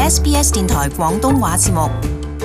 SBS 電台廣東話節目。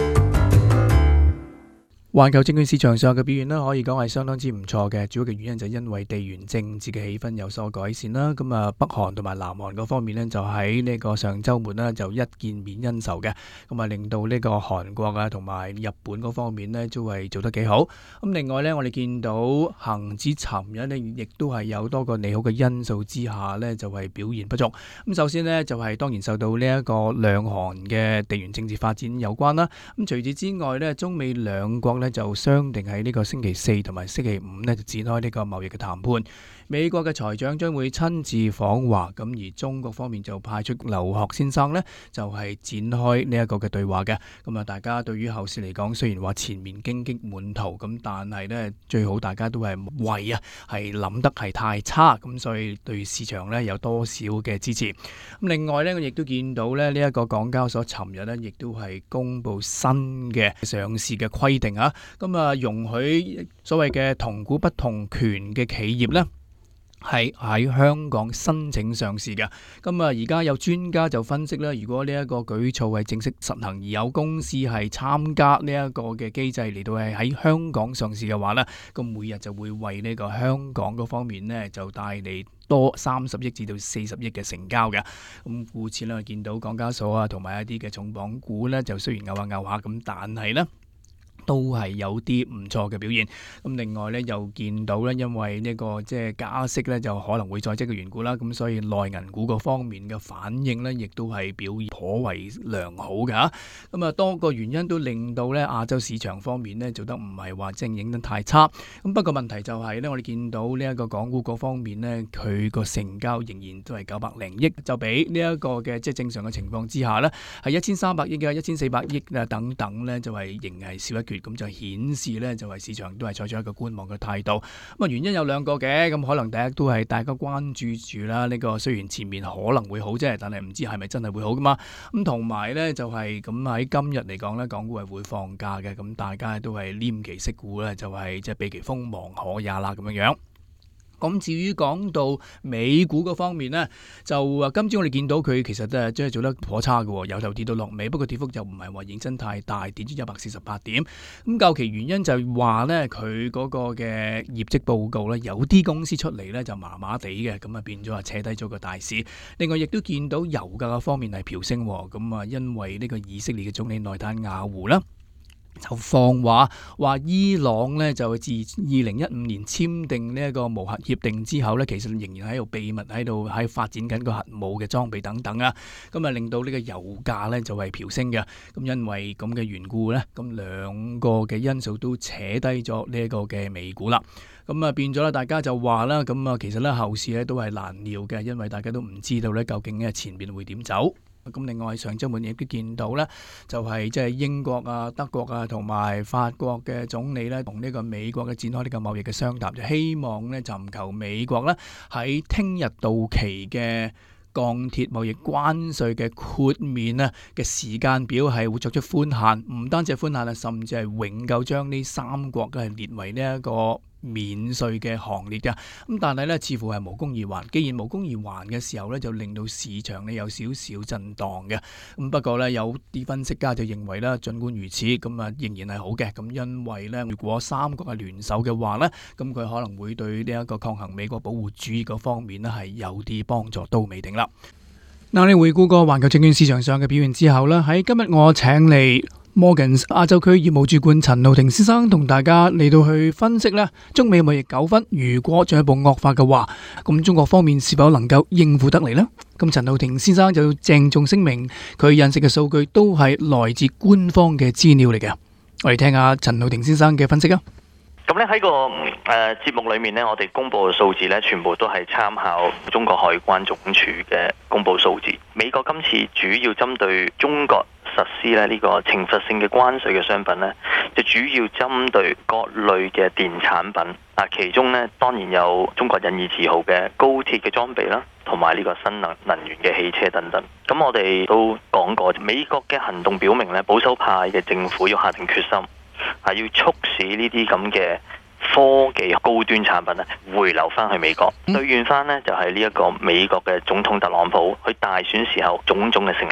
環球證券市場上嘅表現呢，可以講係相當之唔錯嘅。主要嘅原因就係因為地緣政治嘅氣氛有所改善啦。咁啊，北韓同埋南韓嗰方面呢，就喺呢個上週末呢，就一見面恩仇嘅。咁啊，令到呢個韓國啊同埋日本嗰方面呢，都係做得幾好。咁另外呢，我哋見到恆指尋日呢，亦都係有多個利好嘅因素之下呢，就係表現不足。咁首先呢，就係當然受到呢一個兩韓嘅地緣政治發展有關啦。咁除此之外呢，中美兩國就商定喺呢個星期四同埋星期五呢，就展開呢個貿易嘅談判。美國嘅財長將會親自訪華，咁而中國方面就派出劉鶴先生呢，就係展開呢一個嘅對話嘅。咁啊，大家對於後市嚟講，雖然話前面荊棘滿途，咁但係呢，最好大家都係為係諗得係太差，咁所以對市場呢有多少嘅支持。咁另外呢，我亦都見到呢一個港交所尋日呢，亦都係公布新嘅上市嘅規定啊。咁啊，容許所謂嘅同股不同權嘅企業呢，係喺香港申請上市嘅。咁啊，而家有專家就分析啦，如果呢一個舉措係正式實行，而有公司係參加呢一個嘅機制嚟到係喺香港上市嘅話呢，咁每日就會為呢個香港嗰方面呢，就帶嚟多30億至到40億嘅成交嘅。咁故此呢，見到港交所啊同埋一啲嘅重磅股呢，就雖然拗下咁，但係呢，都係有啲唔錯嘅表現。咁另外咧，又見到咧，因為呢個即係加息咧，就可能會再積嘅緣故啦。咁所以內銀股嗰方面嘅反應咧，亦都係表現頗為良好嘅。咁啊，多個原因都令到咧亞洲市場方面咧做得唔係話正影得太差。咁不過問題就係咧，我哋見到呢一個港股嗰方面咧，佢個成交仍然都係900零億，就比呢一個嘅即係正常嘅情況之下咧，係1300億嘅、1400億啊等等咧，就係仍係少一。咁就顯示呢，就係市場都係採取一個觀望嘅態度。咁啊，原因有兩個嘅，咁可能第一都係大家關注住啦。呢個雖然前面可能會好啫，但係唔知係咪真係會好噶嘛。咁同埋呢，就係咁喺今日嚟講呢，港股係會放假嘅，咁大家都係黏其息股呢，就係即係避其鋒芒可也啦咁樣樣。咁至於講到美股嗰方面呢，就今朝我哋見到佢其實都係即係做得頗差嘅，由頭跌到落尾，不過跌幅就唔係話認真太大，跌咗148點。咁究其原因就係話呢，佢嗰個嘅業績報告呢，有啲公司出嚟呢就麻麻地嘅，咁啊變咗話扯低咗個大市。另外亦都見到油價方面係飆升，咁啊因為呢個以色列嘅總理內塔尼亞胡啦，就放話伊朗呢就自2015年簽訂呢一個無核協定之後呢，其實仍然喺度秘密喺發展緊個核武嘅裝備等等啊，咁啊令到呢個油價呢就係飆升嘅。咁因為咁嘅緣故呢，咁兩個嘅因素都扯低咗呢一個嘅美股啦。咁啊變咗啦，大家就話啦，咁啊其實呢後市呢都係難料嘅，因為大家都唔知道呢究竟呢前面會點走。咁另外上週末亦都見到呢，就係即係英國啊、德國啊同埋法國嘅總理呢，同呢個美國嘅展開呢個貿易嘅商談，就希望呢尋求美國呢喺聽日到期嘅鋼鐵貿易關稅嘅豁免啊嘅時間表係會作出寬限，唔單止係寬限啊，甚至係永久將呢3國係列為呢一個免稅嘅行列嘅。咁但係呢，似乎係無功而還。既然無功而還嘅時候呢，就令到市場呢有少少震盪嘅。咁不過呢，有啲分析家就認為呢，儘管如此，咁啊仍然係好嘅。咁因為呢，如果3國係聯手嘅話呢，咁佢可能會對呢一個抗衡美國保護主義嗰方面呢係有啲幫助都未定啦。嗱，你回顧過環球證券市場上嘅表現之後呢，喺今日我請嚟Morgans 亞洲區業務主管陳浩霆先生同大家嚟到去分析呢中美貿易糾紛如果進一步惡化嘅話，咁中國方面是否能夠應付得嚟呢？咁陳浩霆先生就鄭重聲明，佢引述嘅數據都係來自官方嘅資料嚟嘅。我哋聽下陳浩霆先生嘅分析啊。 咁咧喺個節目裏面呢，我哋公布嘅數字呢，全部都係參考中國海關總署嘅公布數字。美國今次主要針對中國實施咧呢個懲罰性嘅關稅嘅商品呢，就主要針對各類嘅電產品。其中呢，當然有中國引以自豪嘅高鐵嘅裝備啦，同埋呢個新能源嘅汽車等等。咁我哋都講過，美國嘅行動表明呢，保守派嘅政府要下定決心，係要促使呢啲咁嘅科技高端產品咧回流翻去美國，兌現翻呢就係呢一個美國嘅總統特朗普去大選時候種種嘅承諾。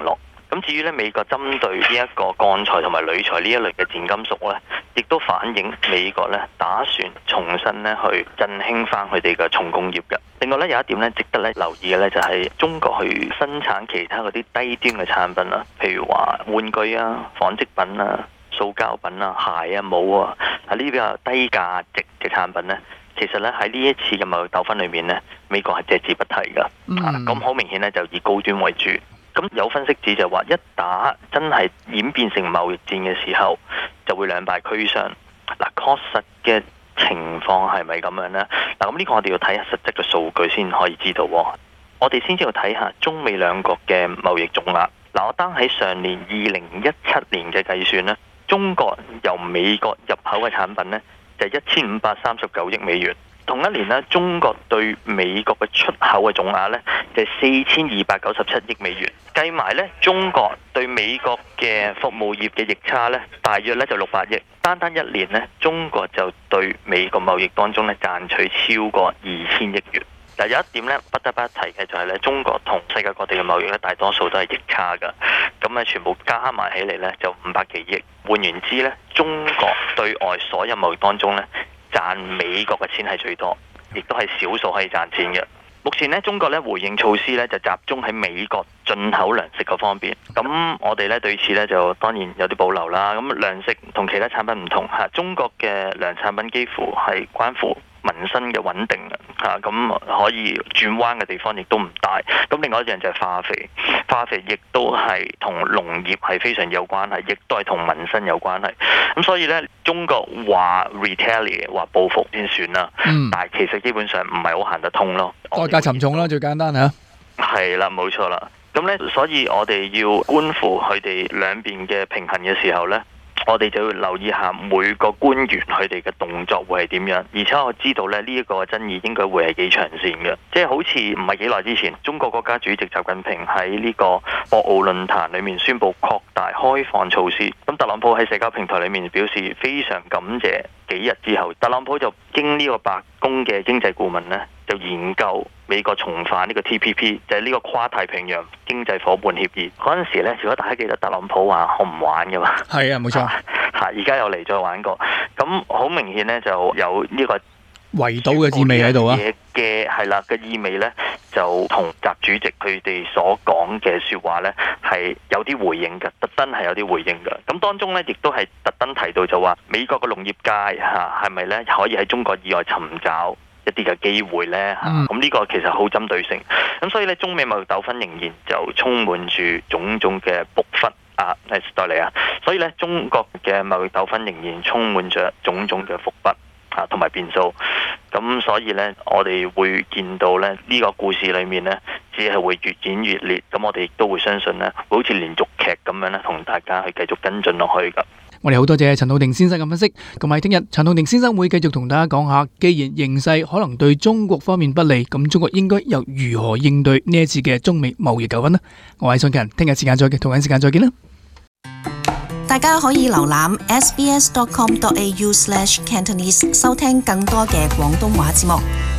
咁至於咧美國針對呢一個鋼材同埋鋁材呢一類嘅賤金屬咧，亦都反映美國咧打算重新咧去振興翻佢哋嘅重工業嘅。另外咧有一點咧值得咧留意嘅咧就係中國去生產其他嗰啲低端嘅產品啦，譬如話玩具啊、紡織品啊、塑膠品啊、鞋啊、帽啊，呢啲比較低價值嘅產品咧，其實咧喺呢一次嘅貿易糾紛裏面咧，美國係隻字不提㗎。咁好明顯咧就以高端為主。咁有分析指就話，一打真係演變成貿易戰嘅時候，就會兩敗俱傷。嗱，確實嘅情況係咪咁樣呢？嗱，咁呢個我哋要睇下實質嘅數據先可以知道。我哋先至要睇下中美兩國嘅貿易總額。嗱，我單喺上年2017年嘅計算呢，中國由美國入口嘅產品呢，就係1539億美元。同一年呢，中國對美國嘅出口嘅總額呢，就係4297億美元。計埋呢，中國對美國嘅服務業嘅逆差呢，大約呢就600億。單一年呢，中國就對美國貿易當中呢賺取超過2000億元。嗱，有一點呢，不得不提嘅就係呢，中國同世界各地嘅貿易呢，大多數都係逆差㗎。咁啊，全部加埋起嚟呢，就500幾億。換言之呢，中國對外所有貿易當中呢，賺美國嘅錢係最多，亦都係少數可以賺錢嘅。目前呢，中國呢回應措施呢就集中喺美國進口糧食嗰方面。咁我哋呢對此呢就當然有啲保留啦。咁糧食同其他產品唔同嚇，中國嘅糧產品幾乎係關乎民生嘅穩定嚇，咁可以轉彎嘅地方亦都唔大。咁另外一樣就係化肥，化肥亦都係同農業係非常有關係，亦都係同民生有關係。咁所以呢，中國話 retaliate 話報復先算啦，但係其實基本上唔係好行得通咯。 代價沉重啦，最簡單嚇。 係啦，冇錯啦。咁呢，所以我哋要觀乎佢哋兩邊嘅平衡嘅時候呢，我哋就要留意下每個官員佢哋嘅動作會係點樣，而且我知道咧呢一個爭議應該會係幾長線嘅，即係好似唔係幾耐之前，中國國家主席習近平喺呢個博鰲論壇裏面宣布擴大開放措施，咁特朗普喺社交平台裏面表示非常感謝。幾日之後，特朗普就經呢個白宮嘅經濟顧問呢，就研究美國重返呢個 TPP，就係呢個跨太平洋經濟夥伴協議。嗰陣時呢，如果大家記得特朗普話我唔玩㗎嘛， 係啊，冇錯。 而家又嚟再玩過，咁好明顯呢，就有呢個圍堵嘅意味喺度啊！ 嘅係啦嘅意味呢，就同習主席佢哋所講嘅説話呢，係有啲回應嘅，特登係有啲回應嘅。咁當中呢，亦都係特登提到就話美國嘅農業界嚇係咪呢可以喺中國以外尋找一啲嘅機會呢？咁呢個其實好針對性。咁所以呢，中美貿易糾紛仍然就充滿住種種嘅伏筆。代理啊，所以咧，中國嘅貿易糾紛仍然充滿着種種嘅伏筆同埋變數。咁所以咧，我哋會見到咧呢個故事裏面咧，只係會越演越烈。咁我哋亦都會相信咧，會好似連續劇咁樣咧，同大家去繼續跟進落去噶。 我哋好多謝陳浩霆先生嘅分析。咁喺聽日，陳浩霆先生會繼續同大家講下，既然形勢可能對中國方面不利，咁中國應該又如何應對呢一次嘅中美貿易糾紛呢？我係宋勤，聽日時間再見，同樣時間再見啦。 大家可以瀏覽 sbs.com.au/cantonese 收聽更多嘅廣東話節目。